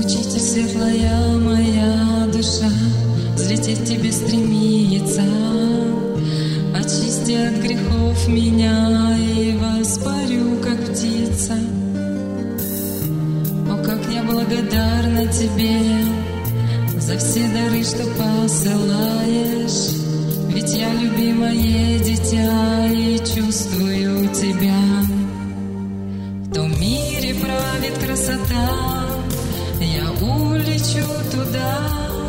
Учитель, светлая моя душа, взлететь тебе стремится. Очисти от грехов меня и воспарю, как птица. О, как я благодарна тебе за все дары, что посылаешь. Ведь я любимое дитя и чувствую тебя. В том мире правит красота, я улечу туда.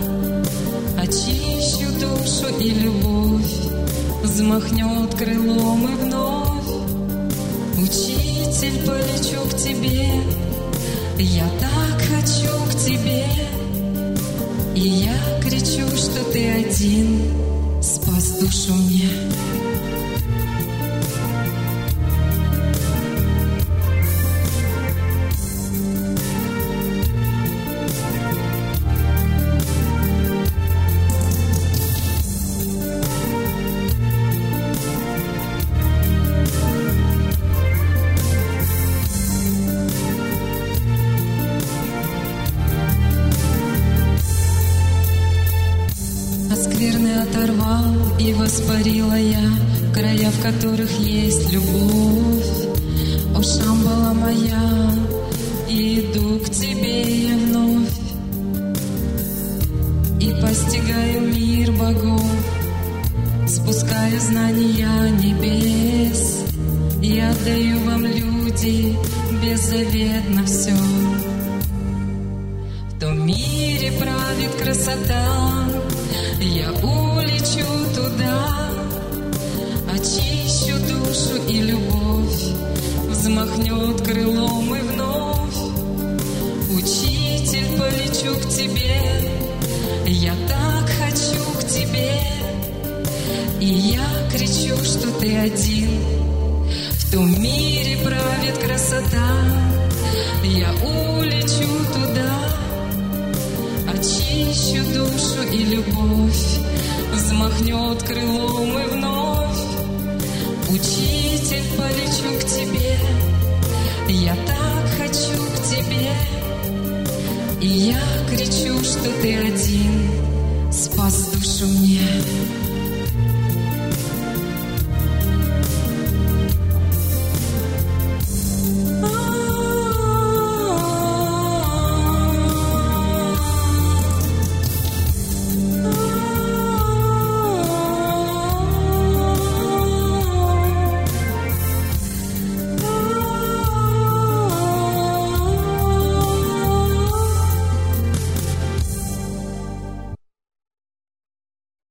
Очищу душу и любовь, взмахнет крылом и вновь. Учитель, полечу к тебе, я так хочу к тебе. И я кричу, что ты один спас душу мне. Скверны оторвал и воспарила я края, в которых есть любовь. О, Шамбала моя, иду к тебе я вновь и постигаю мир богов, спускаю знания небес и отдаю вам, люди, беззаветно все. В том мире правит красота, я улечу туда. Очищу душу и любовь, взмахнет крылом и вновь. Учитель, полечу к тебе, я так хочу к тебе. И я кричу, что ты один. В том мире правит красота, я улечу туда. Очищу душу и любовь, взмахнет крылом и вновь. Учитель, полечу к тебе, я так хочу к тебе. И я кричу, что ты один спас душу мне.